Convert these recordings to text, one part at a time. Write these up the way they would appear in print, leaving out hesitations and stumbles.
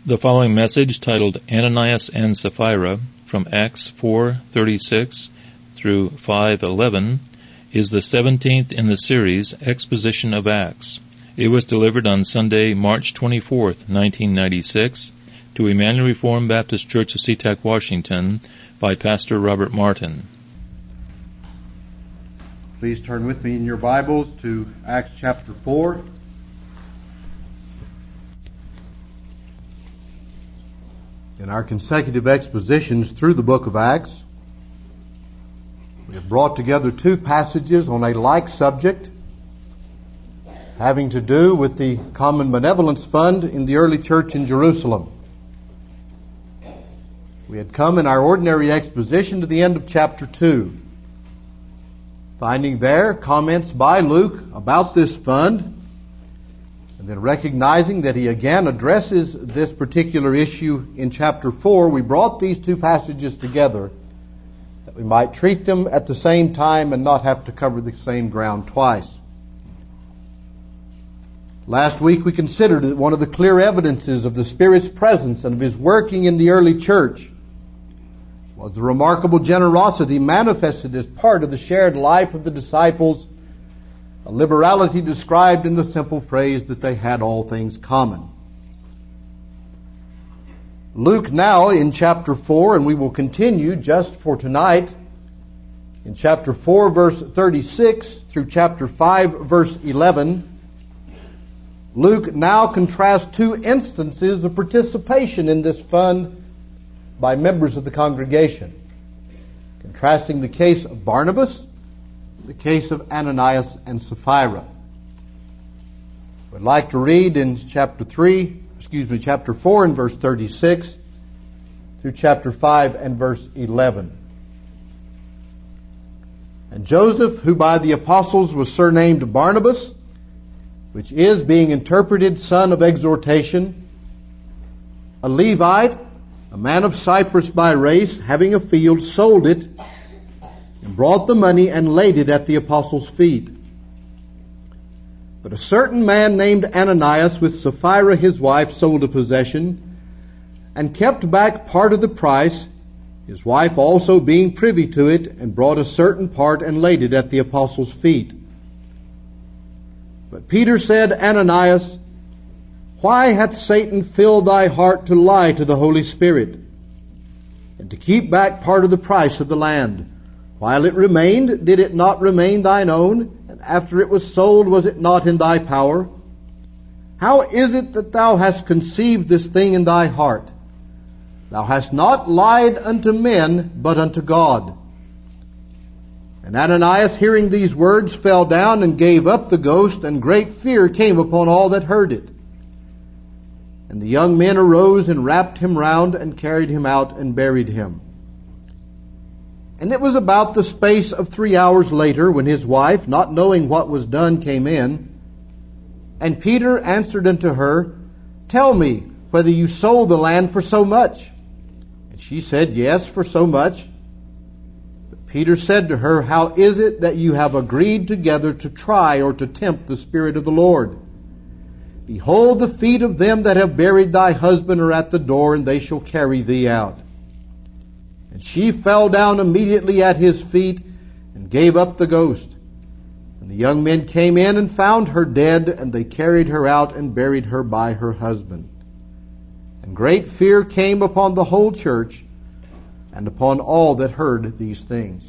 The following message, titled Ananias and Sapphira, from Acts 4:36 through 5:11, is the 17th in the series Exposition of Acts. It was delivered on Sunday, March 24th, 1996, to Emmanuel Reformed Baptist Church of SeaTac, Washington, by Pastor Robert Martin. Please turn with me in your Bibles to Acts chapter 4. In our consecutive expositions through the book of Acts, we have brought together two passages on a like subject, having to do with the Common Benevolence Fund in the early church in Jerusalem. We had come in our ordinary exposition to the end of chapter 2, finding there comments by Luke about this fund, and then recognizing that he again addresses this particular issue in chapter 4, we brought these two passages together that we might treat them at the same time and not have to cover the same ground twice. Last week we considered that one of the clear evidences of the Spirit's presence and of His working in the early church was the remarkable generosity manifested as part of the shared life of the disciples, a liberality described in the simple phrase that they had all things common. Luke now in chapter 4, and we will continue just for tonight, in chapter 4 verse 36 through chapter 5 verse 11, Luke now contrasts two instances of participation in this fund by members of the congregation, contrasting the case of Barnabas, the case of Ananias and Sapphira. We'd like to read in chapter 4 and verse 36 through chapter 5 and verse 11. And Joseph, who by the apostles was surnamed Barnabas, which is, being interpreted, son of exhortation, a Levite, a man of Cyprus by race, having a field, sold it, and brought the money and laid it at the apostles' feet. But a certain man named Ananias with Sapphira his wife sold a possession, and kept back part of the price, his wife also being privy to it, and brought a certain part and laid it at the apostles' feet. But Peter said, Ananias, why hath Satan filled thy heart to lie to the Holy Spirit, and to keep back part of the price of the land? While it remained, did it not remain thine own? And after it was sold, was it not in thy power? How is it that thou hast conceived this thing in thy heart? Thou hast not lied unto men, but unto God. And Ananias, hearing these words, fell down and gave up the ghost, and great fear came upon all that heard it. And the young men arose and wrapped him round and carried him out and buried him. And it was about the space of 3 hours later when his wife, not knowing what was done, came in. And Peter answered unto her, Tell me whether you sold the land for so much. And she said, Yes, for so much. But Peter said to her, How is it that you have agreed together to try or to tempt the Spirit of the Lord? Behold, the feet of them that have buried thy husband are at the door, and they shall carry thee out. And she fell down immediately at his feet and gave up the ghost. And the young men came in and found her dead, and they carried her out and buried her by her husband. And great fear came upon the whole church and upon all that heard these things.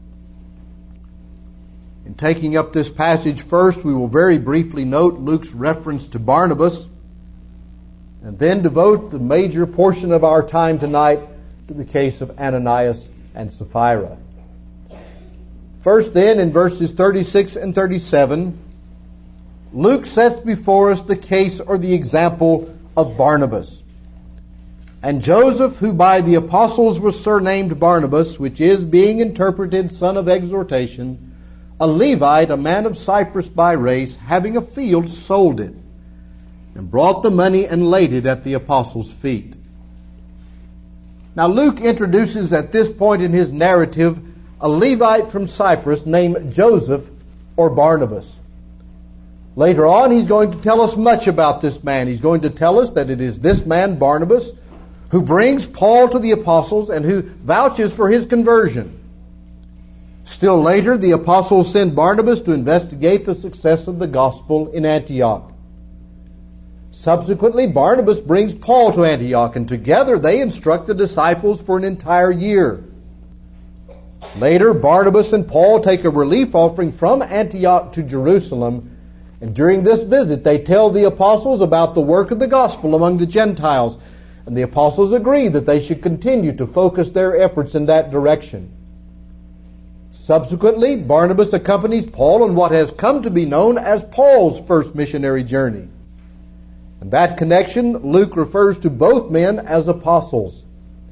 In taking up this passage first, we will very briefly note Luke's reference to Barnabas, and then devote the major portion of our time tonight to the case of Ananias and Sapphira. First then, in verses 36 and 37, Luke sets before us the case or the example of Barnabas. And Joseph, who by the apostles was surnamed Barnabas, which is, being interpreted, son of exhortation, a Levite, a man of Cyprus by race, having a field, sold it, and brought the money and laid it at the apostles' feet. Now Luke introduces at this point in his narrative a Levite from Cyprus named Joseph or Barnabas. Later on, he's going to tell us much about this man. He's going to tell us that it is this man, Barnabas, who brings Paul to the apostles and who vouches for his conversion. Still later, the apostles send Barnabas to investigate the success of the gospel in Antioch. Subsequently, Barnabas brings Paul to Antioch, and together they instruct the disciples for an entire year. Later, Barnabas and Paul take a relief offering from Antioch to Jerusalem, and during this visit they tell the apostles about the work of the gospel among the Gentiles, and the apostles agree that they should continue to focus their efforts in that direction. Subsequently, Barnabas accompanies Paul on what has come to be known as Paul's first missionary journey. In that connection, Luke refers to both men as apostles.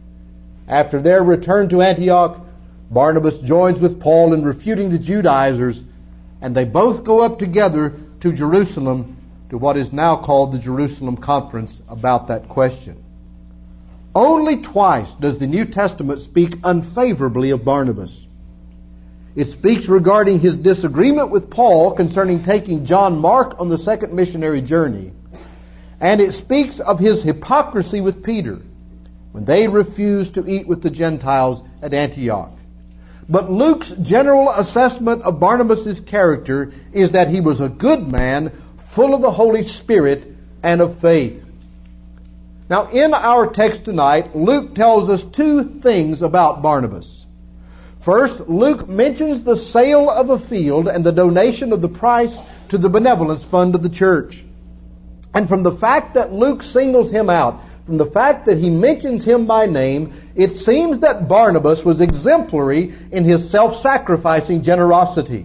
After their return to Antioch, Barnabas joins with Paul in refuting the Judaizers, and they both go up together to Jerusalem, to what is now called the Jerusalem Conference, about that question. Only twice does the New Testament speak unfavorably of Barnabas. It speaks regarding his disagreement with Paul concerning taking John Mark on the second missionary journey, and it speaks of his hypocrisy with Peter when they refused to eat with the Gentiles at Antioch. But Luke's general assessment of Barnabas' character is that he was a good man, full of the Holy Spirit and of faith. Now, in our text tonight, Luke tells us two things about Barnabas. First, Luke mentions the sale of a field and the donation of the price to the benevolence fund of the church. And from the fact that Luke singles him out, from the fact that he mentions him by name, it seems that Barnabas was exemplary in his self-sacrificing generosity.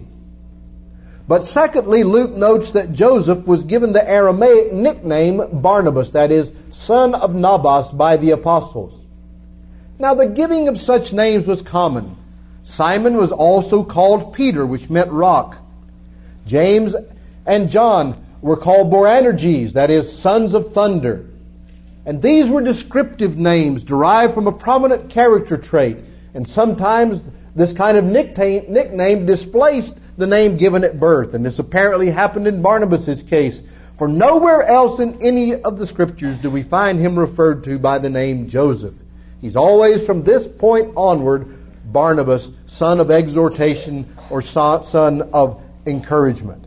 But secondly, Luke notes that Joseph was given the Aramaic nickname Barnabas, that is, son of Nabas, by the apostles. Now, the giving of such names was common. Simon was also called Peter, which meant rock. James and John were called Boanerges, that is, sons of thunder. And these were descriptive names derived from a prominent character trait. And sometimes this kind of nickname displaced the name given at birth. And this apparently happened in Barnabas' case. For nowhere else in any of the Scriptures do we find him referred to by the name Joseph. He's always, from this point onward, Barnabas, son of exhortation or son of encouragement.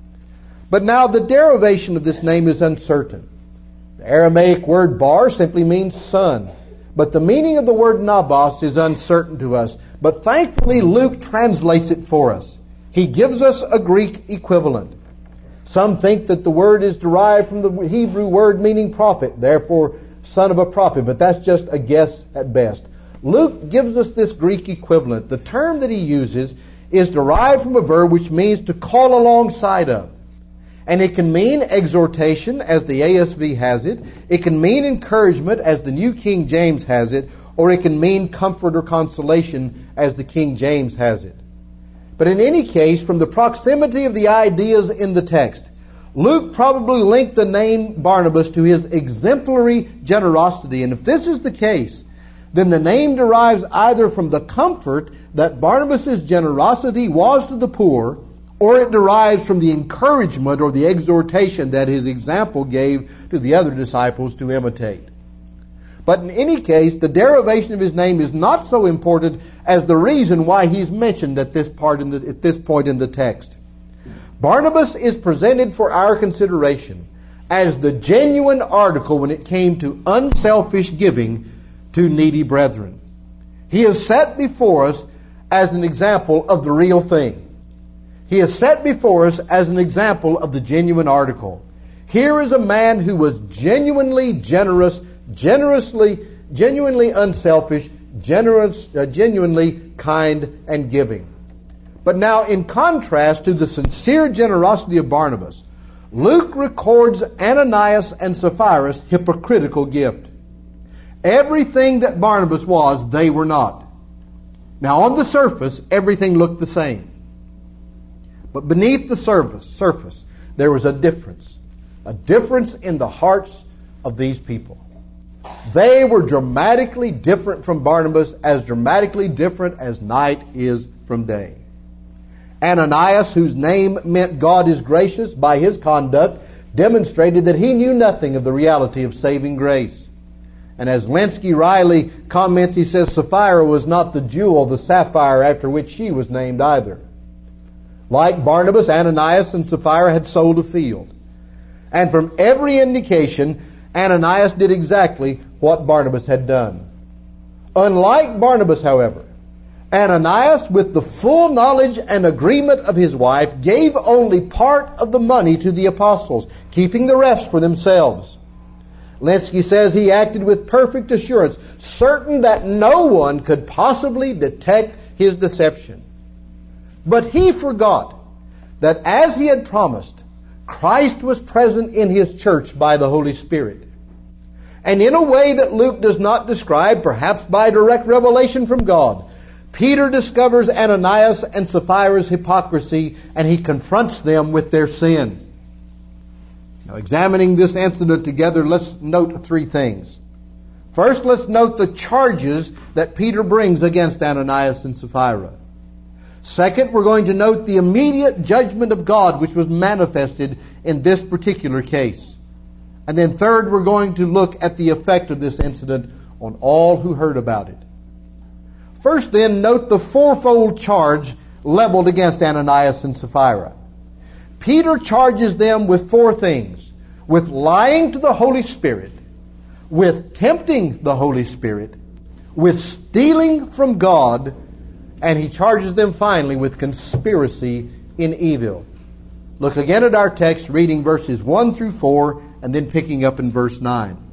But now the derivation of this name is uncertain. The Aramaic word bar simply means son, but the meaning of the word nabas is uncertain to us. But thankfully Luke translates it for us. He gives us a Greek equivalent. Some think that the word is derived from the Hebrew word meaning prophet, therefore son of a prophet, but that's just a guess at best. Luke gives us this Greek equivalent. The term that he uses is derived from a verb which means to call alongside of. And it can mean exhortation, as the ASV has it. It can mean encouragement, as the New King James has it. Or it can mean comfort or consolation, as the King James has it. But in any case, from the proximity of the ideas in the text, Luke probably linked the name Barnabas to his exemplary generosity. And if this is the case, then the name derives either from the comfort that Barnabas' generosity was to the poor, or it derives from the encouragement or the exhortation that his example gave to the other disciples to imitate. But in any case, the derivation of his name is not so important as the reason why he's mentioned at this point in the text. Barnabas is presented for our consideration as the genuine article when it came to unselfish giving to needy brethren. He is set before us as an example of the real thing. He is set before us as an example of the genuine article. Here is a man who was genuinely generous, genuinely unselfish, genuinely kind and giving. But now, in contrast to the sincere generosity of Barnabas, Luke records Ananias and Sapphira's hypocritical gift. Everything that Barnabas was, they were not. Now, on the surface, everything looked the same. But beneath the surface, there was a difference in the hearts of these people. They were dramatically different from Barnabas, as dramatically different as night is from day. Ananias, whose name meant God is gracious, by his conduct demonstrated that he knew nothing of the reality of saving grace. And as Lenski Riley comments, he says, Sapphira was not the jewel, the sapphire, after which she was named either. Like Barnabas, Ananias and Sapphira had sold a field. And from every indication, Ananias did exactly what Barnabas had done. Unlike Barnabas, however, Ananias, with the full knowledge and agreement of his wife, gave only part of the money to the apostles, keeping the rest for themselves. Lenski says he acted with perfect assurance, certain that no one could possibly detect his deception. But he forgot that as he had promised, Christ was present in his church by the Holy Spirit. And in a way that Luke does not describe, perhaps by direct revelation from God, Peter discovers Ananias and Sapphira's hypocrisy, and he confronts them with their sin. Now, examining this incident together, let's note three things. First, let's note the charges that Peter brings against Ananias and Sapphira. Second, we're going to note the immediate judgment of God which was manifested in this particular case. And then third, we're going to look at the effect of this incident on all who heard about it. First then, note the fourfold charge leveled against Ananias and Sapphira. Peter charges them with four things: with lying to the Holy Spirit, with tempting the Holy Spirit, with stealing from God, and he charges them finally with conspiracy in evil. Look again at our text, reading verses 1 through 4, and then picking up in verse 9.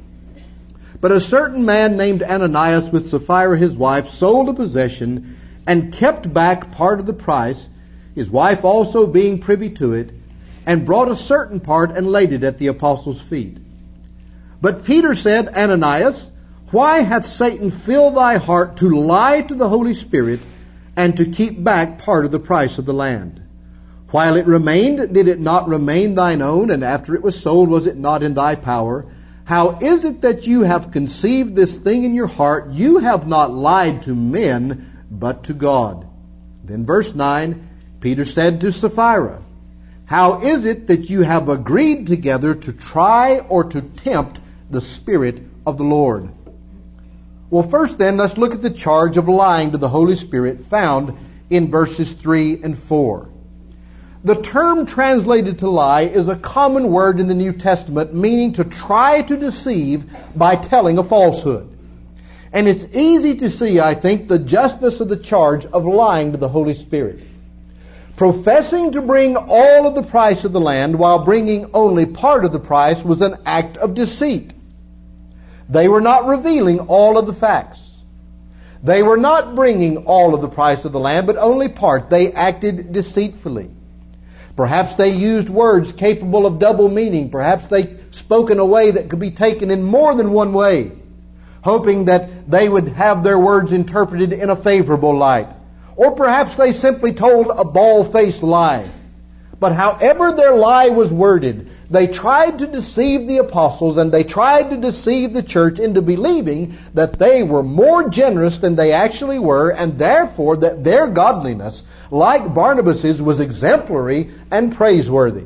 But a certain man named Ananias, with Sapphira his wife, sold a possession and kept back part of the price, his wife also being privy to it, and brought a certain part and laid it at the apostles' feet. But Peter said, Ananias, why hath Satan filled thy heart to lie to the Holy Spirit and to keep back part of the price of the land? While it remained, did it not remain thine own? And after it was sold, was it not in thy power? How is it that you have conceived this thing in your heart? You have not lied to men, but to God. Then verse 9, Peter said to Sapphira, how is it that you have agreed together to try or to tempt the Spirit of the Lord? Well, first then, let's look at the charge of lying to the Holy Spirit found in verses 3 and 4. The term translated to lie is a common word in the New Testament, meaning to try to deceive by telling a falsehood. And it's easy to see, I think, the justness of the charge of lying to the Holy Spirit. Professing to bring all of the price of the land while bringing only part of the price was an act of deceit. They were not revealing all of the facts. They were not bringing all of the price of the land, but only part. They acted deceitfully. Perhaps they used words capable of double meaning. Perhaps they spoke in a way that could be taken in more than one way, hoping that they would have their words interpreted in a favorable light. Or perhaps they simply told a bald-faced lie. But however their lie was worded, they tried to deceive the apostles and they tried to deceive the church into believing that they were more generous than they actually were, and therefore that their godliness, like Barnabas's, was exemplary and praiseworthy.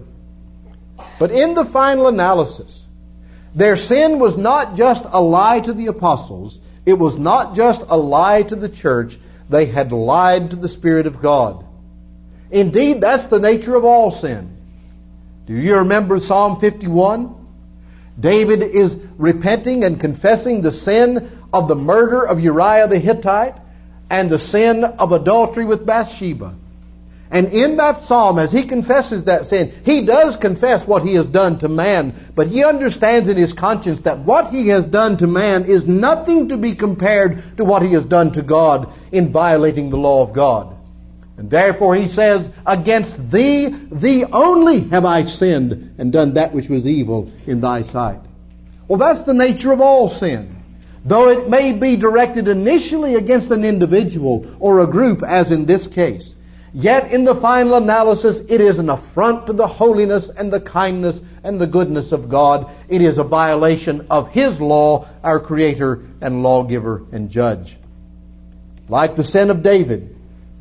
But in the final analysis, their sin was not just a lie to the apostles. It was not just a lie to the church. They had lied to the Spirit of God. Indeed, that's the nature of all sin. Do you remember Psalm 51? David is repenting and confessing the sin of the murder of Uriah the Hittite and the sin of adultery with Bathsheba. And in that psalm, as he confesses that sin, he does confess what he has done to man, but he understands in his conscience that what he has done to man is nothing to be compared to what he has done to God in violating the law of God. And therefore he says, against thee, thee only have I sinned and done that which was evil in thy sight. Well, that's the nature of all sin. Though it may be directed initially against an individual or a group, as in this case, yet in the final analysis it is an affront to the holiness and the kindness and the goodness of God. It is a violation of His law, our Creator and lawgiver and judge. Like the sin of David,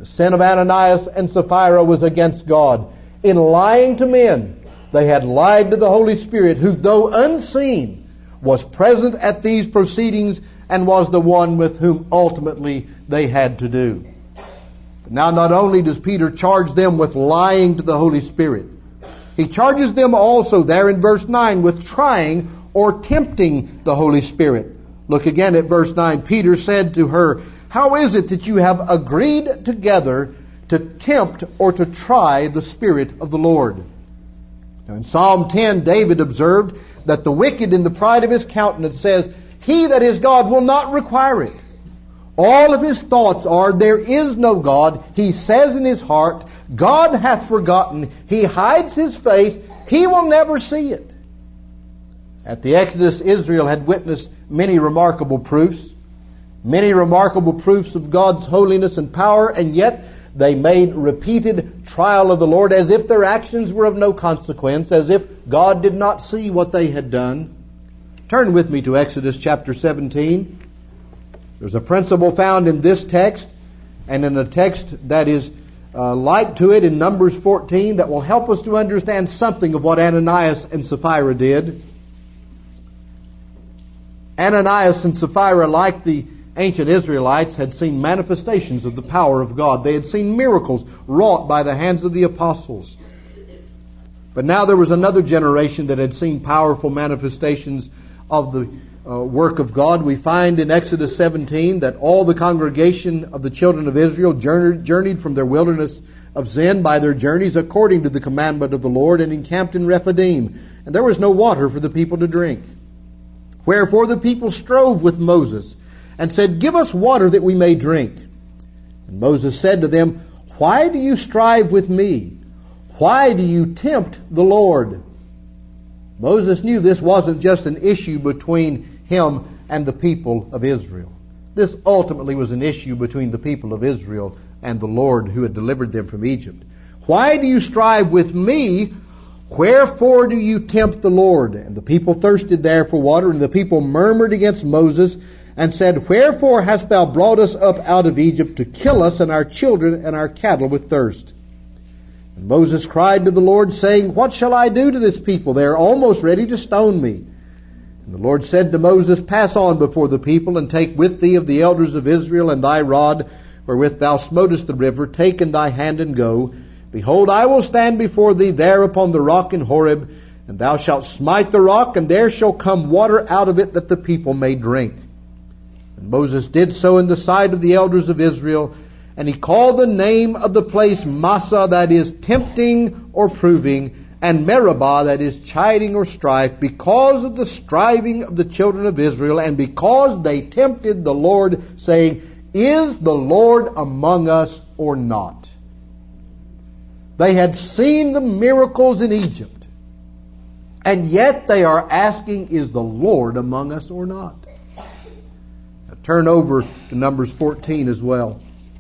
The sin of Ananias and Sapphira was against God. In lying to men, they had lied to the Holy Spirit, who, though unseen, was present at these proceedings and was the one with whom ultimately they had to do. But now not only does Peter charge them with lying to the Holy Spirit, he charges them also there in verse 9 with trying or tempting the Holy Spirit. Look again at verse 9. Peter said to her, "How is it that you have agreed together to tempt or to try the Spirit of the Lord?" Now in Psalm 10, David observed that the wicked in the pride of his countenance says, "He that is God will not require it." All of his thoughts are, there is no God. He says in his heart, God hath forgotten. He hides his face. He will never see it. At the Exodus, Israel had witnessed many remarkable proofs of God's holiness and power, and yet they made repeated trial of the Lord as if their actions were of no consequence, as if God did not see what they had done. Turn with me to Exodus chapter 17. There's a principle found in this text and in a text that is like to it in Numbers 14 that will help us to understand something of what Ananias and Sapphira did. Ananias and Sapphira, like the ancient Israelites, had seen manifestations of the power of God. They had seen miracles wrought by the hands of the apostles. But now there was another generation that had seen powerful manifestations of the work of God. We find in Exodus 17 that all the congregation of the children of Israel journeyed from their wilderness of Zin by their journeys according to the commandment of the Lord, and encamped in Rephidim. And there was no water for the people to drink. Wherefore the people strove with Moses, and said, "Give us water that we may drink." And Moses said to them, "Why do you strive with me? Why do you tempt the Lord?" Moses knew this wasn't just an issue between him and the people of Israel. This ultimately was an issue between the people of Israel and the Lord who had delivered them from Egypt. "Why do you strive with me? Wherefore do you tempt the Lord?" And the people thirsted there for water, and the people murmured against Moses and said, "Wherefore hast thou brought us up out of Egypt to kill us and our children and our cattle with thirst?" And Moses cried to the Lord, saying, "What shall I do to this people? They are almost ready to stone me." And the Lord said to Moses, "Pass on before the people, and take with thee of the elders of Israel and thy rod, wherewith thou smotest the river, take in thy hand and go. Behold, I will stand before thee there upon the rock in Horeb, and thou shalt smite the rock, and there shall come water out of it that the people may drink." And Moses did so in the sight of the elders of Israel, and he called the name of the place Massah, that is tempting or proving, and Meribah, that is chiding or strife, because of the striving of the children of Israel, and because they tempted the Lord, saying, "Is the Lord among us or not?" They had seen the miracles in Egypt, and yet they are asking, "Is the Lord among us or not?" Now turn over to Numbers 14 as well.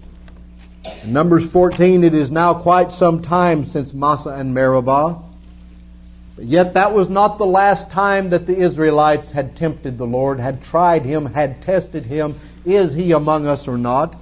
In Numbers 14, it is now quite some time since Massah and Meribah. But yet that was not the last time that the Israelites had tempted the Lord, had tried Him, had tested Him. Is He among us or not?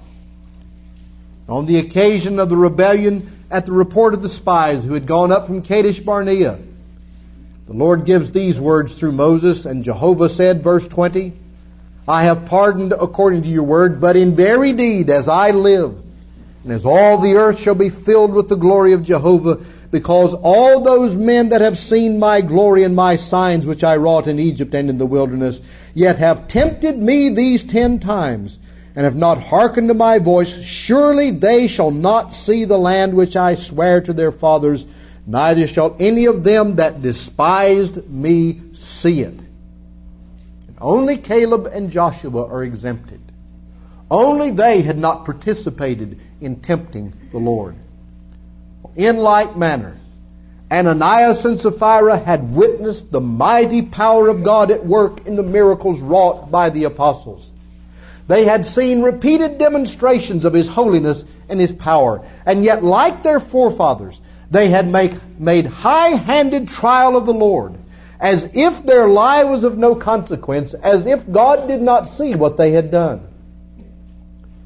On the occasion of the rebellion at the report of the spies who had gone up from Kadesh Barnea, the Lord gives these words through Moses, and Jehovah said, verse 20, "I have pardoned according to your word, but in very deed as I live, and as all the earth shall be filled with the glory of Jehovah, because all those men that have seen my glory and my signs which I wrought in Egypt and in the wilderness, yet have tempted me these 10 times, and have not hearkened to my voice, surely they shall not see the land which I swear to their fathers, neither shall any of them that despised me see it." And only Caleb and Joshua are exempted. Only they had not participated in tempting the Lord. In like manner, Ananias and Sapphira had witnessed the mighty power of God at work in the miracles wrought by the apostles. They had seen repeated demonstrations of His holiness and His power. And yet, like their forefathers, they had made high-handed trial of the Lord, as if their lie was of no consequence, as if God did not see what they had done.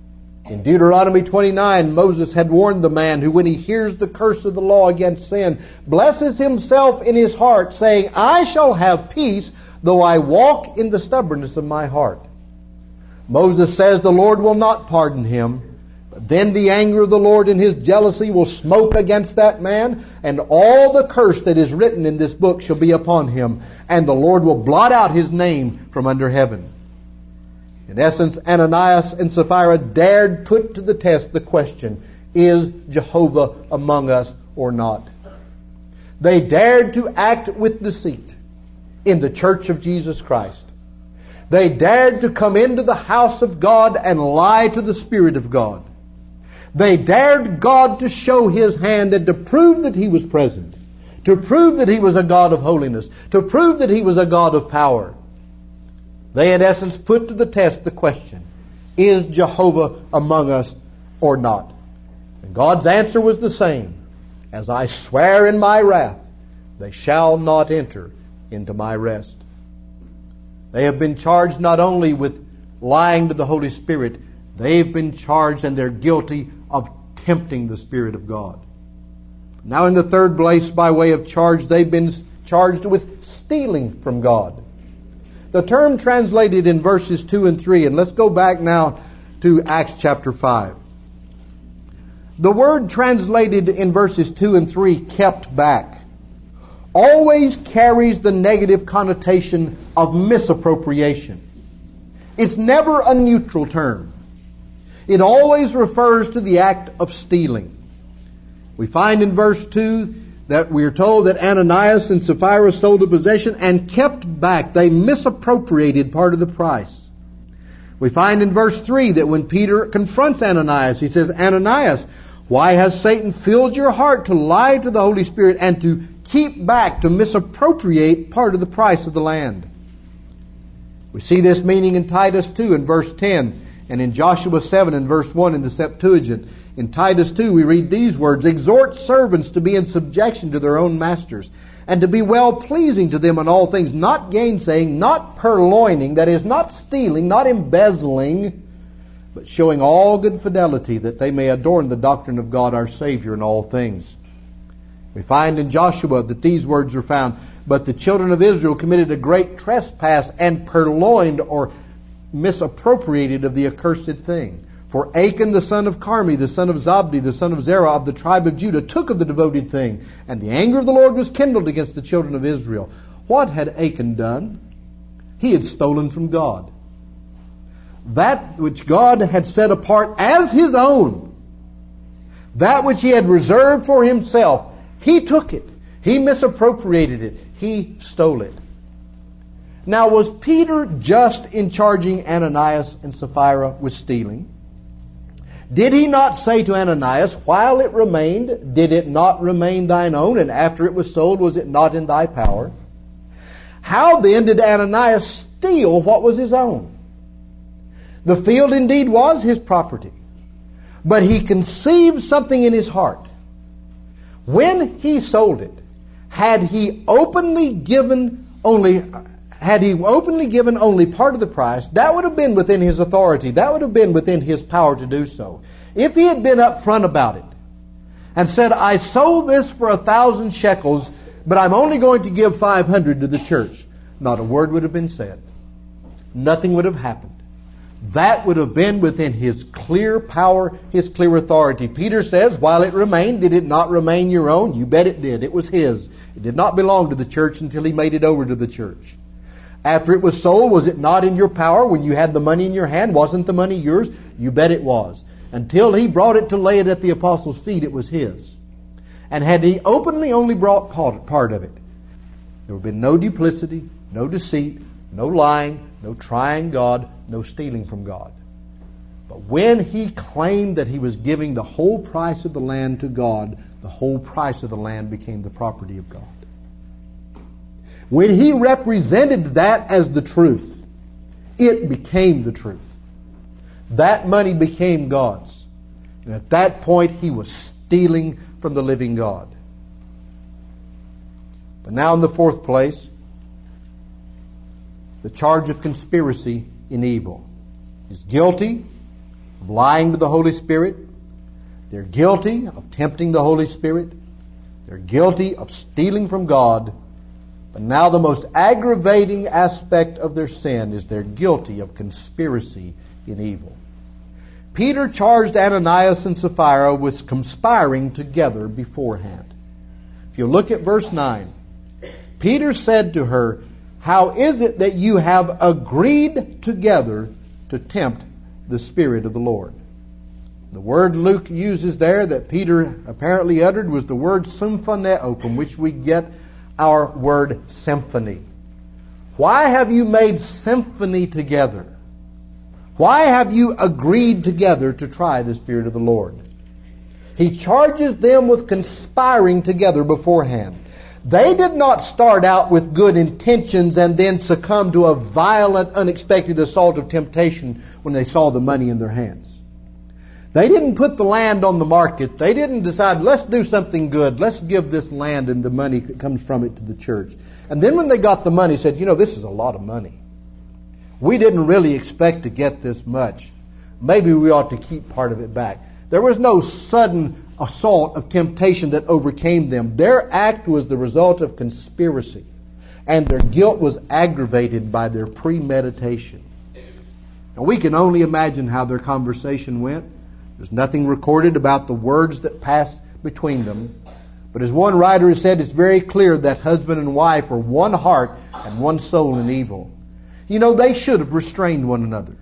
In Deuteronomy 29, Moses had warned the man who, when he hears the curse of the law against sin, blesses himself in his heart, saying, I shall have peace, though I walk in the stubbornness of my heart. Moses says the Lord will not pardon him, but then the anger of the Lord in His jealousy will smoke against that man, and all the curse that is written in this book shall be upon him, and the Lord will blot out his name from under heaven. In essence, Ananias and Sapphira dared put to the test the question, is Jehovah among us or not? They dared to act with deceit in the church of Jesus Christ. They dared to come into the house of God and lie to the Spirit of God. They dared God to show His hand and to prove that He was present, to prove that He was a God of holiness, to prove that He was a God of power. They, in essence, put to the test the question, is Jehovah among us or not? And God's answer was the same. As I swear in my wrath, they shall not enter into my rest. They have been charged not only with lying to the Holy Spirit, they've been charged and they're guilty of tempting the Spirit of God. Now in the third place, by way of charge, they've been charged with stealing from God. The term translated in verses 2 and 3, and let's go back now to Acts chapter 5. The word translated in verses 2 and 3, kept back, always carries the negative connotation of misappropriation. It's never a neutral term. It always refers to the act of stealing. We find in verse 2 that we are told that Ananias and Sapphira sold a possession and kept back. They misappropriated part of the price. We find in verse 3 that when Peter confronts Ananias, he says, Ananias, why has Satan filled your heart to lie to the Holy Spirit and to keep back, to misappropriate part of the price of the land? We see this meaning in Titus 2 in verse 10 and in Joshua 7 in verse 1 in the Septuagint. In Titus 2 we read these words, exhort servants to be in subjection to their own masters, and to be well-pleasing to them in all things, not gainsaying, not purloining, that is, not stealing, not embezzling, but showing all good fidelity, that they may adorn the doctrine of God our Savior in all things. We find in Joshua that these words are found, but the children of Israel committed a great trespass and purloined or misappropriated of the accursed thing. For Achan the son of Carmi, the son of Zabdi, the son of Zerah of the tribe of Judah, took of the devoted thing, and the anger of the Lord was kindled against the children of Israel. What had Achan done? He had stolen from God. That which God had set apart as His own, that which He had reserved for Himself, he took it. He misappropriated it. He stole it. Now, was Peter just in charging Ananias and Sapphira with stealing? Did he not say to Ananias, while it remained, did it not remain thine own? And after it was sold, was it not in thy power? How then did Ananias steal what was his own? The field indeed was his property, but he conceived something in his heart. When he sold it, had he openly given only part of the price, that would have been within his authority. That would have been within his power to do so. If he had been upfront about it and said, I sold this for 1,000 shekels, but I'm only going to give 500 to the church, not a word would have been said. Nothing would have happened. That would have been within his clear power, his clear authority. Peter says, while it remained, did it not remain your own? You bet it did. It was his. It did not belong to the church until he made it over to the church. After it was sold, was it not in your power when you had the money in your hand? Wasn't the money yours? You bet it was. Until he brought it to lay it at the apostles' feet, it was his. And had he openly only brought part of it, there would have been no duplicity, no deceit, no lying, no trying God, no stealing from God. But when he claimed that he was giving the whole price of the land to God, the whole price of the land became the property of God. When he represented that as the truth, it became the truth. That money became God's. And at that point, he was stealing from the living God. But now in the fourth place, the charge of conspiracy in evil. He's guilty of lying to the Holy Spirit. They're guilty of tempting the Holy Spirit. They're guilty of stealing from God. But now the most aggravating aspect of their sin is they're guilty of conspiracy in evil. Peter charged Ananias and Sapphira with conspiring together beforehand. If you look at verse 9, Peter said to her, "How is it that you have agreed together to tempt the Spirit of the Lord?" The word Luke uses there that Peter apparently uttered was the word symphoneo, from which we get our word symphony. Why have you made symphony together? Why have you agreed together to try the Spirit of the Lord? He charges them with conspiring together beforehand. They did not start out with good intentions and then succumb to a violent, unexpected assault of temptation when they saw the money in their hands. They didn't put the land on the market. They didn't decide, let's do something good. Let's give this land and the money that comes from it to the church. And then when they got the money, said, this is a lot of money. We didn't really expect to get this much. Maybe we ought to keep part of it back. There was no sudden assault of temptation that overcame them. Their act was the result of conspiracy. And their guilt was aggravated by their premeditation. Now we can only imagine how their conversation went. There's nothing recorded about the words that passed between them. But as one writer has said, it's very clear that husband and wife are one heart and one soul in evil. They should have restrained one another.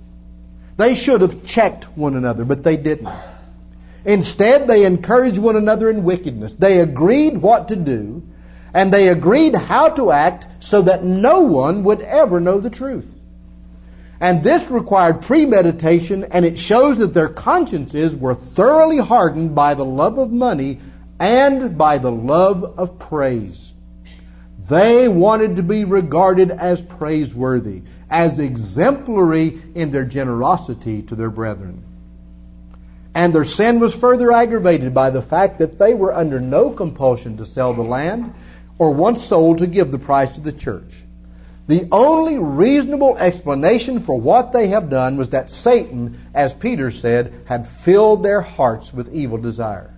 They should have checked one another, but they didn't. Instead, they encouraged one another in wickedness. They agreed what to do, and they agreed how to act so that no one would ever know the truth. And this required premeditation, and it shows that their consciences were thoroughly hardened by the love of money and by the love of praise. They wanted to be regarded as praiseworthy, as exemplary in their generosity to their brethren. And their sin was further aggravated by the fact that they were under no compulsion to sell the land or one soul to give the price to the church. The only reasonable explanation for what they have done was that Satan, as Peter said, had filled their hearts with evil desire.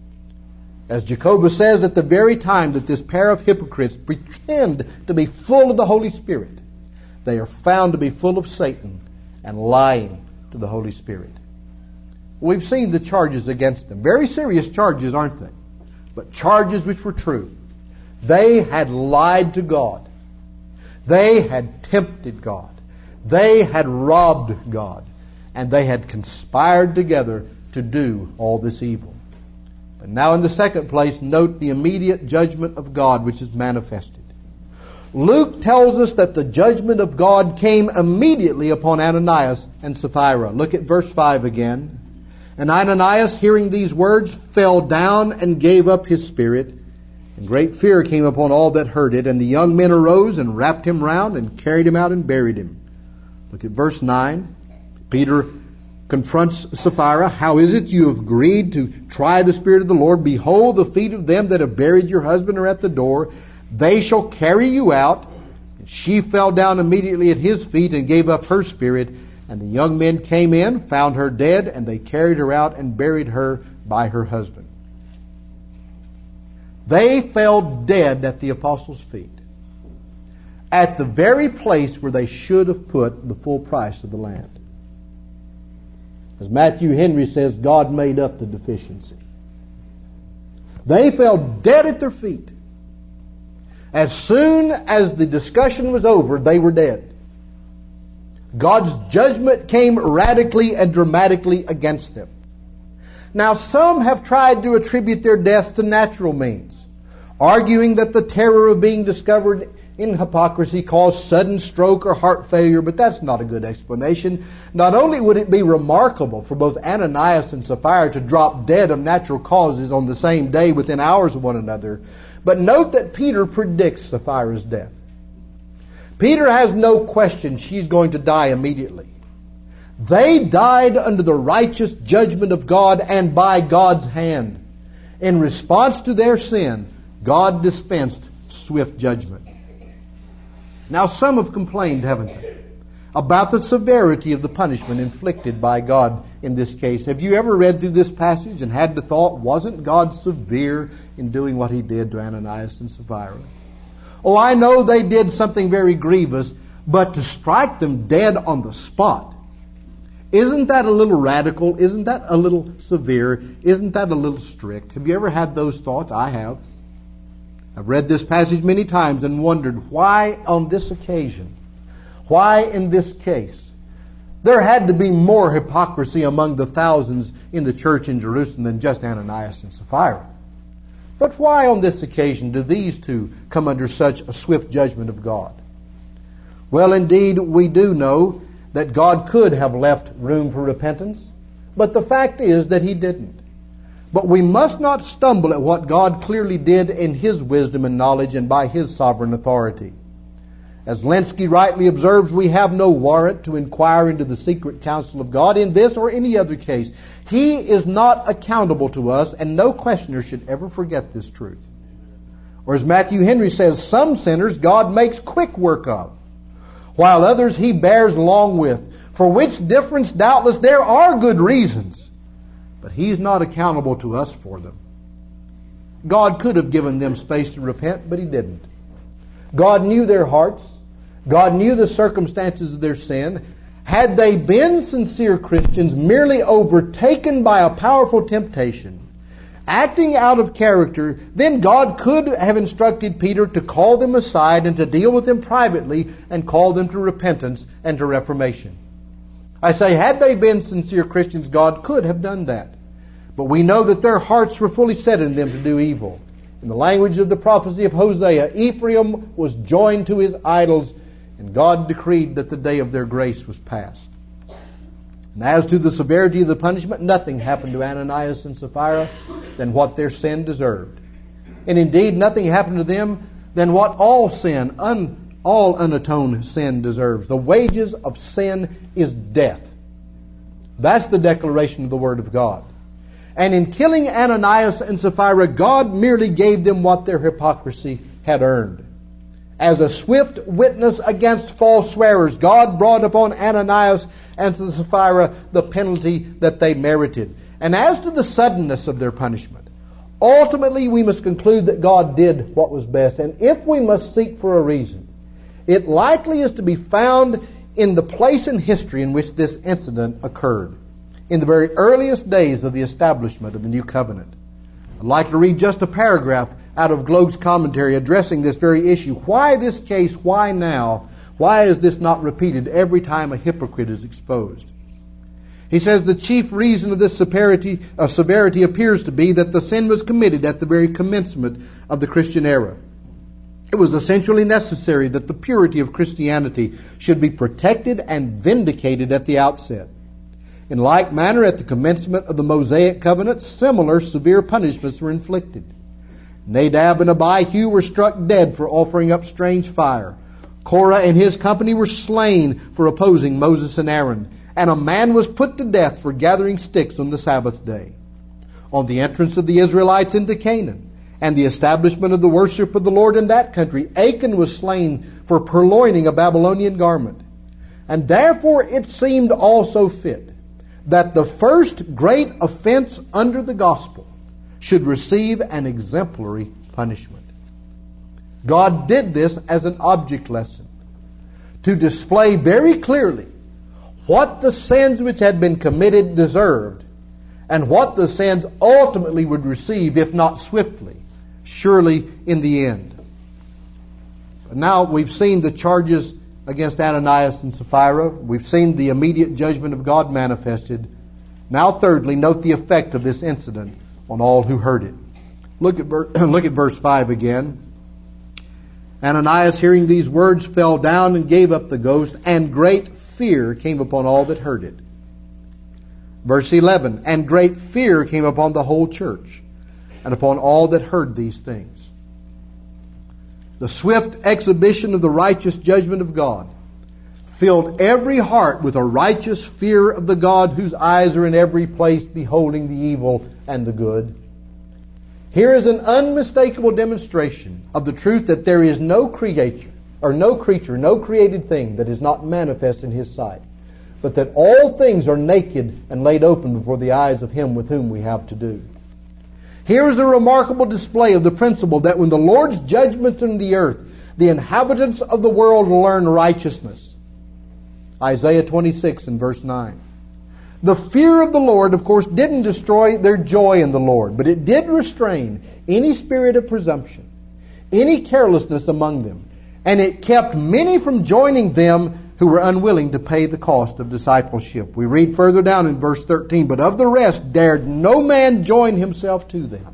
As Jacobus says, at the very time that this pair of hypocrites pretend to be full of the Holy Spirit, they are found to be full of Satan and lying to the Holy Spirit. We've seen the charges against them. Very serious charges, aren't they? But charges which were true. They had lied to God. They had tempted God. They had robbed God. And they had conspired together to do all this evil. But now in the second place, note the immediate judgment of God which is manifested. Luke tells us that the judgment of God came immediately upon Ananias and Sapphira. Look at verse 5 again. And Ananias, hearing these words, fell down and gave up his spirit. And great fear came upon all that heard it. And the young men arose and wrapped him round and carried him out and buried him. Look at verse 9. Peter confronts Sapphira. How is it you have agreed to try the Spirit of the Lord? Behold, the feet of them that have buried your husband are at the door. They shall carry you out. And she fell down immediately at his feet and gave up her spirit. And the young men came in, found her dead, and they carried her out and buried her by her husband. They fell dead at the apostles' feet, at the very place where they should have put the full price of the land. As Matthew Henry says, God made up the deficiency. They fell dead at their feet. As soon as the discussion was over, they were dead. God's judgment came radically and dramatically against them. Now, some have tried to attribute their deaths to natural means, arguing that the terror of being discovered in hypocrisy caused sudden stroke or heart failure, but that's not a good explanation. Not only would it be remarkable for both Ananias and Sapphira to drop dead of natural causes on the same day within hours of one another, but note that Peter predicts Sapphira's death. Peter has no question she's going to die immediately. They died under the righteous judgment of God and by God's hand. In response to their sin, God dispensed swift judgment. Now some have complained, haven't they? about the severity of the punishment inflicted by God in this case. Have you ever read through this passage and had the thought, wasn't God severe in doing what He did to Ananias and Sapphira? Oh, I know they did something very grievous, but to strike them dead on the spot, isn't that a little radical? Isn't that a little severe? Isn't that a little strict? Have you ever had those thoughts? I have. I've read this passage many times and wondered why on this occasion, why in this case. There had to be more hypocrisy among the thousands in the church in Jerusalem than just Ananias and Sapphira. But why on this occasion do these two come under such a swift judgment of God? Well, indeed, we do know that God could have left room for repentance, but the fact is that He didn't. But we must not stumble at what God clearly did in His wisdom and knowledge and by His sovereign authority. As Lenski rightly observes, we have no warrant to inquire into the secret counsel of God in this or any other case. He is not accountable to us, and no questioner should ever forget this truth. Or as Matthew Henry says, some sinners God makes quick work of, while others He bears long with, for which difference doubtless there are good reasons, but He's not accountable to us for them. God could have given them space to repent, but He didn't. God knew their hearts. God knew the circumstances of their sin. Had they been sincere Christians, merely overtaken by a powerful temptation, acting out of character, then God could have instructed Peter to call them aside and to deal with them privately and call them to repentance and to reformation. I say, had they been sincere Christians, God could have done that. But we know that their hearts were fully set in them to do evil. In the language of the prophecy of Hosea, Ephraim was joined to his idols, and God decreed that the day of their grace was past. And as to the severity of the punishment, nothing happened to Ananias and Sapphira than what their sin deserved. And indeed, nothing happened to them than what all sin, all unatoned sin deserves. The wages of sin is death. That's the declaration of the Word of God. And in killing Ananias and Sapphira, God merely gave them what their hypocrisy had earned. As a swift witness against false swearers, God brought upon Ananias and to Sapphira the penalty that they merited. And as to the suddenness of their punishment, ultimately we must conclude that God did what was best. And if we must seek for a reason, it likely is to be found in the place in history in which this incident occurred, in the very earliest days of the establishment of the New Covenant. I'd like to read just a paragraph out of Gloag's commentary addressing this very issue. Why this case? Why now? Why is this not repeated every time a hypocrite is exposed? He says the chief reason of this severity appears to be that the sin was committed at the very commencement of the Christian era. It was essentially necessary that the purity of Christianity should be protected and vindicated at the outset. In like manner, at the commencement of the Mosaic covenant, similar severe punishments were inflicted. Nadab and Abihu were struck dead for offering up strange fire. Korah and his company were slain for opposing Moses and Aaron. And a man was put to death for gathering sticks on the Sabbath day. On the entrance of the Israelites into Canaan and the establishment of the worship of the Lord in that country, Achan was slain for purloining a Babylonian garment. And therefore it seemed also fit that the first great offense under the gospel should receive an exemplary punishment. God did this as an object lesson to display very clearly what the sins which had been committed deserved and what the sins ultimately would receive, if not swiftly, surely in the end. But now we've seen the charges against Ananias and Sapphira. We've seen the immediate judgment of God manifested. Now thirdly, note the effect of this incident on all who heard it. Look at verse 5 again. Ananias, hearing these words, fell down and gave up the ghost, and great fear came upon all that heard it. Verse 11, and great fear came upon the whole church and upon all that heard these things. The swift exhibition of the righteous judgment of God filled every heart with a righteous fear of the God whose eyes are in every place, beholding the evil and the good. Here is an unmistakable demonstration of the truth that there is no creature, or no creature, no created thing that is not manifest in His sight, but that all things are naked and laid open before the eyes of Him with whom we have to do. Here is a remarkable display of the principle that when the Lord's judgments in the earth, the inhabitants of the world learn righteousness. Isaiah 26 and verse 9. The fear of the Lord, of course, didn't destroy their joy in the Lord, but it did restrain any spirit of presumption, any carelessness among them, and it kept many from joining them who were unwilling to pay the cost of discipleship. We read further down in verse 13, but of the rest dared no man join himself to them.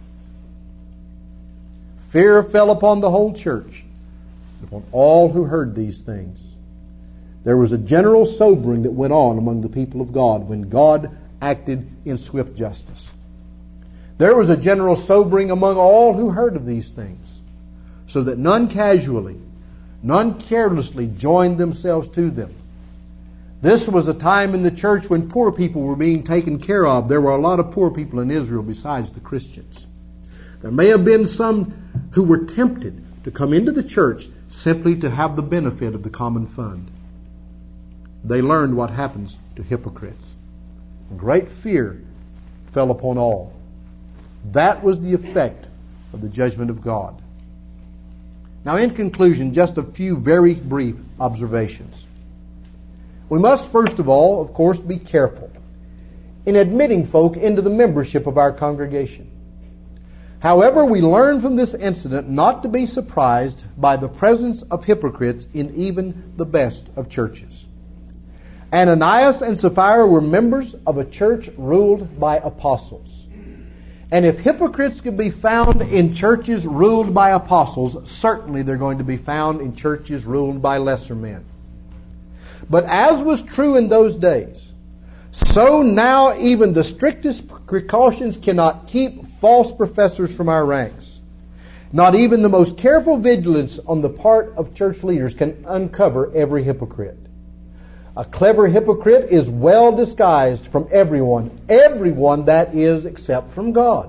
Fear fell upon the whole church, upon all who heard these things. There was a general sobering that went on among the people of God when God acted in swift justice. There was a general sobering among all who heard of these things, so that none casually, none carelessly joined themselves to them. This was a time in the church when poor people were being taken care of. There were a lot of poor people in Israel besides the Christians. There may have been some who were tempted to come into the church simply to have the benefit of the common fund. They learned what happens to hypocrites. Great fear fell upon all. That was the effect of the judgment of God. Now, in conclusion, just a few very brief observations. We must, first of all, of course, be careful in admitting folk into the membership of our congregation. However, we learn from this incident not to be surprised by the presence of hypocrites in even the best of churches. Ananias and Sapphira were members of a church ruled by apostles. And if hypocrites could be found in churches ruled by apostles, certainly they're going to be found in churches ruled by lesser men. But as was true in those days, so now even the strictest precautions cannot keep false professors from our ranks. Not even the most careful vigilance on the part of church leaders can uncover every hypocrite. A clever hypocrite is well disguised from everyone that is except from God.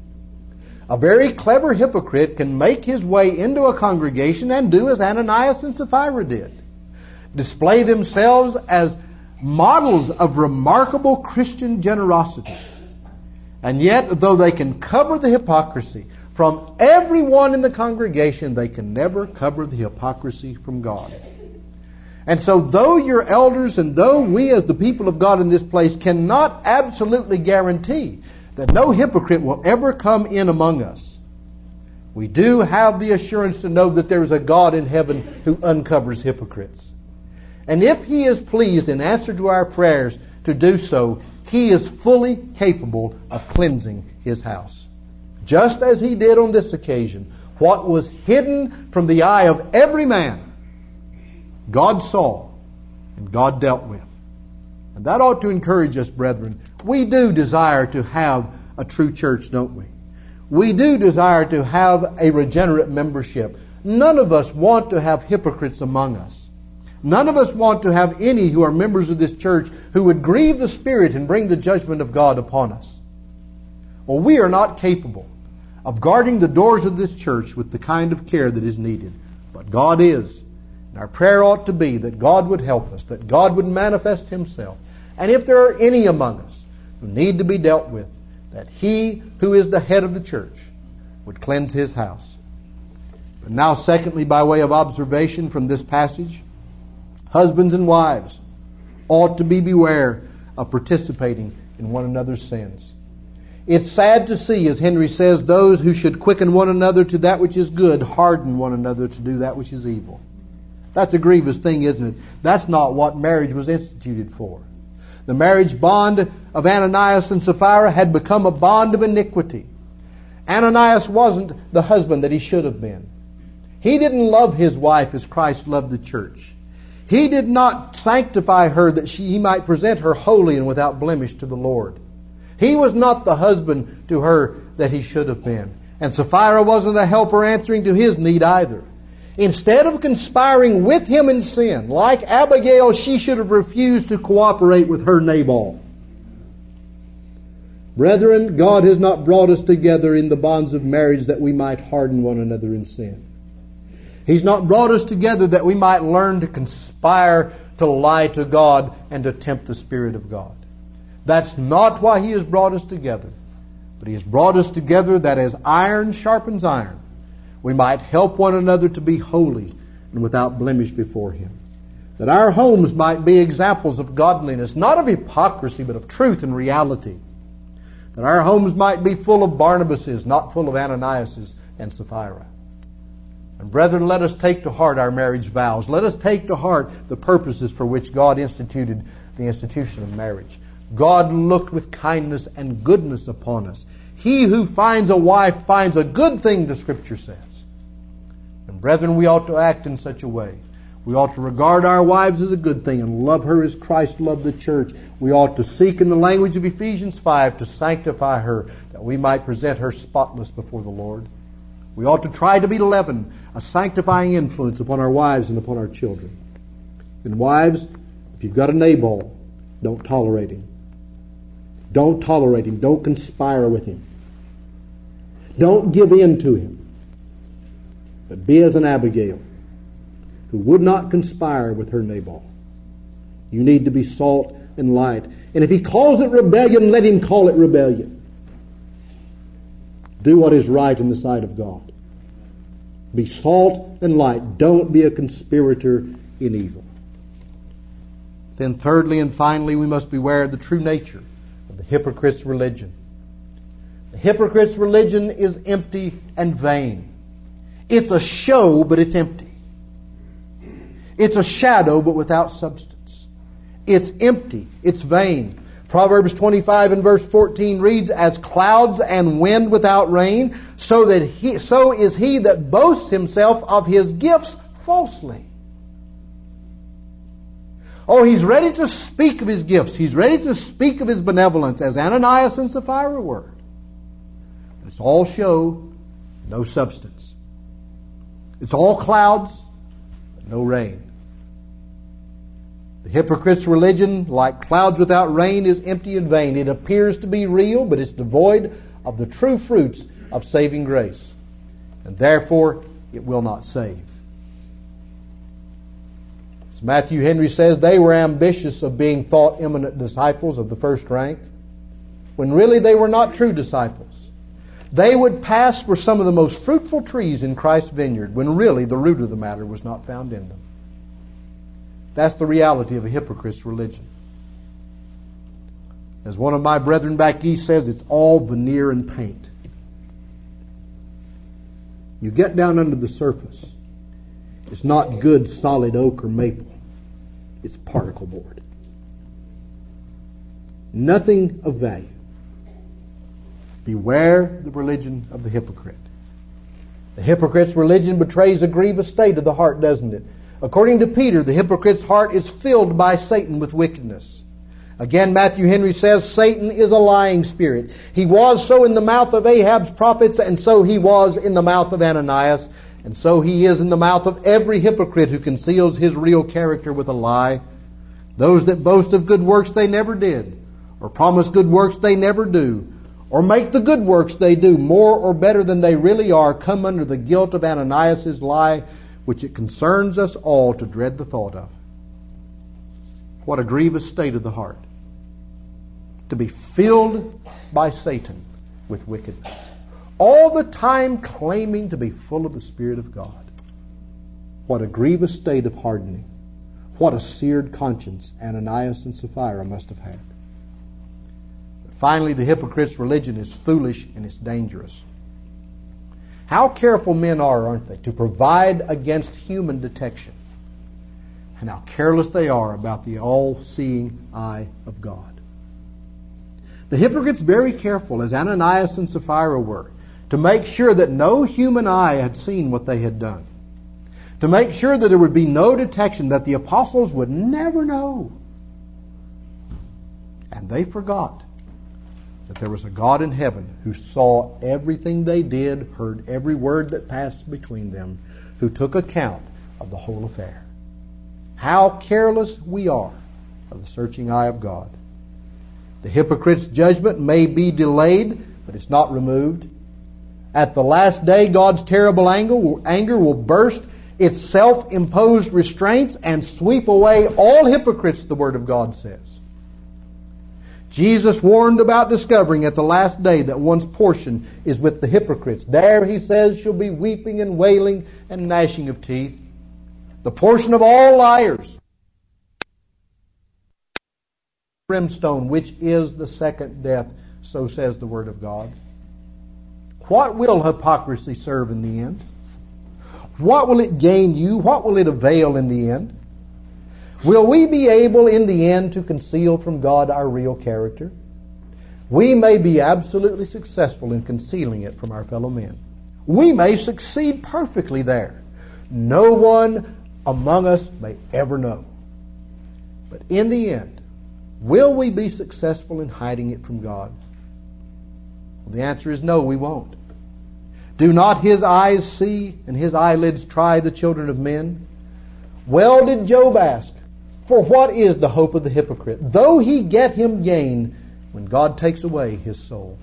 A very clever hypocrite can make his way into a congregation and do as Ananias and Sapphira did. Display themselves as models of remarkable Christian generosity. And yet, though they can cover the hypocrisy from everyone in the congregation, they can never cover the hypocrisy from God. And so though your elders and though we as the people of God in this place cannot absolutely guarantee that no hypocrite will ever come in among us, we do have the assurance to know that there is a God in heaven who uncovers hypocrites. And if He is pleased in answer to our prayers to do so, He is fully capable of cleansing His house. Just as He did on this occasion, what was hidden from the eye of every man, God saw and God dealt with. And that ought to encourage us, brethren. We do desire to have a true church, don't we? We do desire to have a regenerate membership. None of us want to have hypocrites among us. None of us want to have any who are members of this church who would grieve the Spirit and bring the judgment of God upon us. Well, we are not capable of guarding the doors of this church with the kind of care that is needed. But God is. Our prayer ought to be that God would help us, that God would manifest Himself. And if there are any among us who need to be dealt with, that He who is the head of the church would cleanse His house. But now, secondly, by way of observation from this passage, husbands and wives ought to be beware of participating in one another's sins. It's sad to see, as Henry says, those who should quicken one another to that which is good harden one another to do that which is evil. That's a grievous thing, isn't it? That's not what marriage was instituted for. The marriage bond of Ananias and Sapphira had become a bond of iniquity. Ananias wasn't the husband that he should have been. He didn't love his wife as Christ loved the church. He did not sanctify her that he might present her holy and without blemish to the Lord. He was not the husband to her that he should have been. And Sapphira wasn't a helper answering to his need either. Instead of conspiring with him in sin, like Abigail, she should have refused to cooperate with her Nabal. Brethren, God has not brought us together in the bonds of marriage that we might harden one another in sin. He's not brought us together that we might learn to conspire to lie to God and to tempt the Spirit of God. That's not why He has brought us together. But He has brought us together that as iron sharpens iron, we might help one another to be holy and without blemish before Him. That our homes might be examples of godliness, not of hypocrisy, but of truth and reality. That our homes might be full of Barnabases, not full of Ananiases and Sapphira. And brethren, let us take to heart our marriage vows. Let us take to heart the purposes for which God instituted the institution of marriage. God looked with kindness and goodness upon us. He who finds a wife finds a good thing, the Scripture says. And brethren, we ought to act in such a way. We ought to regard our wives as a good thing and love her as Christ loved the church. We ought to seek, in the language of Ephesians 5, to sanctify her, that we might present her spotless before the Lord. We ought to try to be leaven, a sanctifying influence upon our wives and upon our children. And wives, if you've got a Nabal, don't tolerate him. Don't tolerate him. Don't conspire with him. Don't give in to him. But be as an Abigail, who would not conspire with her Nabal. You need to be salt and light. And if he calls it rebellion, let him call it rebellion. Do what is right in the sight of God. Be salt and light. Don't be a conspirator in evil. Then thirdly and finally, we must beware of the true nature of the hypocrite's religion. The hypocrite's religion is empty and vain. It's a show, but it's empty. It's a shadow, but without substance. It's empty. It's vain. Proverbs 25 and verse 14 reads, "As clouds and wind without rain, so is he that boasts himself of his gifts falsely." Oh, he's ready to speak of his gifts. He's ready to speak of his benevolence, as Ananias and Sapphira were. But it's all show, no substance. It's all clouds, but no rain. The hypocrite's religion, like clouds without rain, is empty and vain. It appears to be real, but it's devoid of the true fruits of saving grace. And therefore, it will not save. As Matthew Henry says, they were ambitious of being thought eminent disciples of the first rank, when really they were not true disciples. They would pass for some of the most fruitful trees in Christ's vineyard, when really the root of the matter was not found in them. That's the reality of a hypocrite's religion. As one of my brethren back east says, it's all veneer and paint. You get down under the surface, it's not good solid oak or maple. It's particle board. Nothing of value. Beware the religion of the hypocrite. The hypocrite's religion betrays a grievous state of the heart, doesn't it? According to Peter, the hypocrite's heart is filled by Satan with wickedness. Again, Matthew Henry says, Satan is a lying spirit. He was so in the mouth of Ahab's prophets, and so he was in the mouth of Ananias, and so he is in the mouth of every hypocrite who conceals his real character with a lie. Those that boast of good works they never did, or promise good works they never do, or make the good works they do more or better than they really are, come under the guilt of Ananias' lie, which it concerns us all to dread the thought of. What a grievous state of the heart. To be filled by Satan with wickedness. All the time claiming to be full of the Spirit of God. What a grievous state of hardening. What a seared conscience Ananias and Sapphira must have had. But finally, the hypocrite's religion is foolish and it's dangerous. How careful men are, aren't they, to provide against human detection. And how careless they are about the all-seeing eye of God. The hypocrite's very careful, as Ananias and Sapphira were, to make sure that no human eye had seen what they had done. To make sure that there would be no detection, that the apostles would never know. And they forgot that there was a God in heaven who saw everything they did, heard every word that passed between them, who took account of the whole affair. How careless we are of the searching eye of God. The hypocrite's judgment may be delayed, but it's not removed. At the last day, God's terrible anger will burst, its self-imposed restraints, and sweep away all hypocrites, the Word of God says. Jesus warned about discovering at the last day that one's portion is with the hypocrites. There, he says, shall be weeping and wailing and gnashing of teeth. The portion of all liars. Brimstone, which is the second death, so says the Word of God. What will hypocrisy serve in the end? What will it gain you? What will it avail in the end? Will we be able in the end to conceal from God our real character? We may be absolutely successful in concealing it from our fellow men. We may succeed perfectly there. No one among us may ever know. But in the end, will we be successful in hiding it from God? Well, the answer is no, we won't. Do not His eyes see and His eyelids try the children of men? Well did Job ask, for what is the hope of the hypocrite, though he get him gain when God takes away his soul?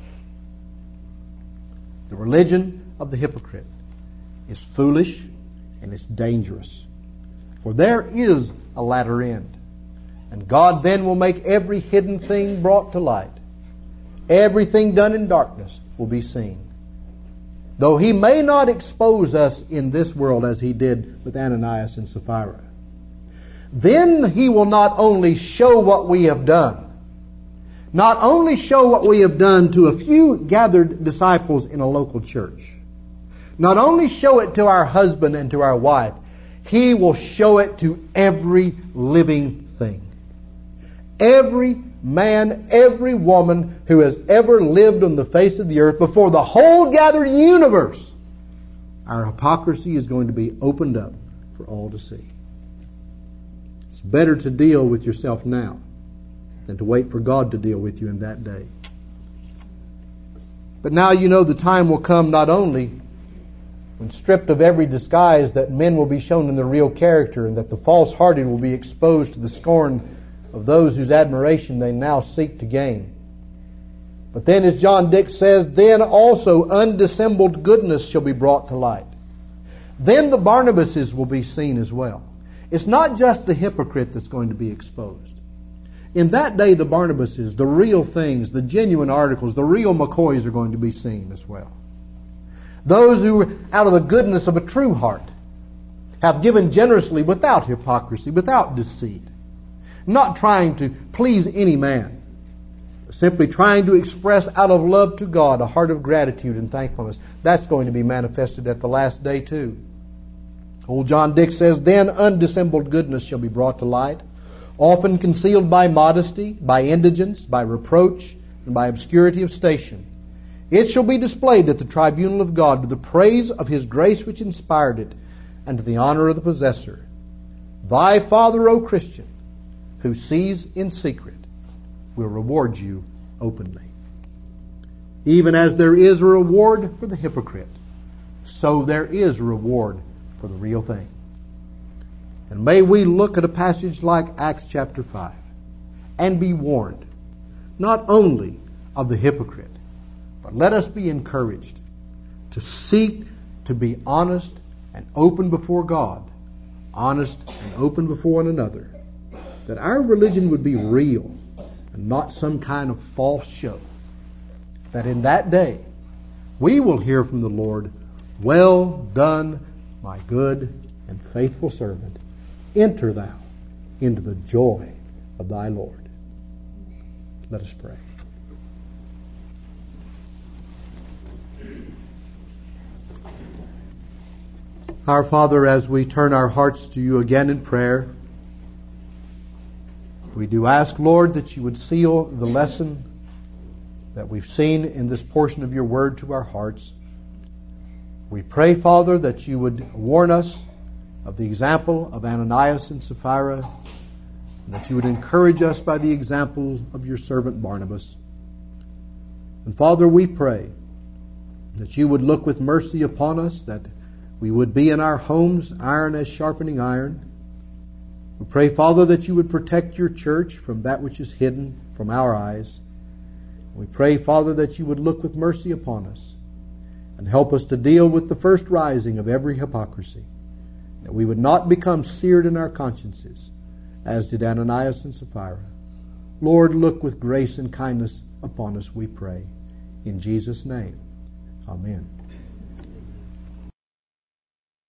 The religion of the hypocrite is foolish and it's dangerous. For there is a latter end. And God then will make every hidden thing brought to light. Everything done in darkness will be seen. Though He may not expose us in this world as He did with Ananias and Sapphira, then He will not only show what we have done, not only show what we have done to a few gathered disciples in a local church, not only show it to our husband and to our wife, He will show it to every living thing. Every man, every woman who has ever lived on the face of the earth, before the whole gathered universe, our hypocrisy is going to be opened up for all to see. It's better to deal with yourself now than to wait for God to deal with you in that day. But now you know the time will come not only when, stripped of every disguise, that men will be shown in their real character, and that the false-hearted will be exposed to the scorn of those whose admiration they now seek to gain. But then, as John Dix says, then also undissembled goodness shall be brought to light. Then the Barnabases will be seen as well. It's not just the hypocrite that's going to be exposed. In that day, the Barnabases, the real things, the genuine articles, the real McCoys are going to be seen as well. Those who, out of the goodness of a true heart, have given generously without hypocrisy, without deceit, not trying to please any man, but simply trying to express out of love to God a heart of gratitude and thankfulness. That's going to be manifested at the last day too. Old John Dix says, then undissembled goodness shall be brought to light, often concealed by modesty, by indigence, by reproach, and by obscurity of station. It shall be displayed at the tribunal of God to the praise of His grace which inspired it, and to the honor of the possessor. Thy Father, O Christian, who sees in secret, will reward you openly. Even as there is a reward for the hypocrite, so there is a reward for the real thing. And may we look at a passage like Acts chapter 5 and be warned, not only of the hypocrite, but let us be encouraged to seek to be honest and open before God, honest and open before one another, that our religion would be real and not some kind of false show. That in that day we will hear from the Lord, well done, my good and faithful servant. Enter thou into the joy of thy Lord. Let us pray. Our Father, as we turn our hearts to you again in prayer, we do ask, Lord, that you would seal the lesson that we've seen in this portion of your word to our hearts. We pray, Father, that you would warn us of the example of Ananias and Sapphira, and that you would encourage us by the example of your servant Barnabas. And Father, we pray that you would look with mercy upon us, that we would be in our homes iron as sharpening iron. We pray, Father, that you would protect your church from that which is hidden from our eyes. We pray, Father, that you would look with mercy upon us and help us to deal with the first rising of every hypocrisy. that we would not become seared in our consciences, as did Ananias and Sapphira. Lord, look with grace and kindness upon us, we pray. In Jesus' name, amen.